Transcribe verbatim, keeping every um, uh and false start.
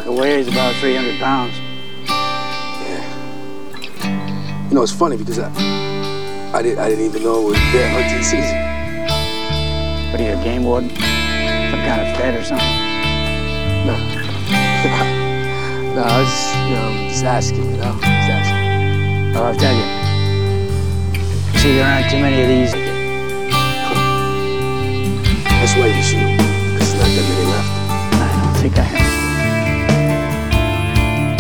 sucker weighs about three hundred pounds. Yeah. You know, it's funny because I, I, did, I didn't even know it was bear hunting season. What are you, a game warden? Some kind of fed or something? No. No, I was just, you know, just asking, you know, just asking. Well, I'll tell you. See, there aren't too many of these. That's why you shoot, because there's not that many left. I don't think I have.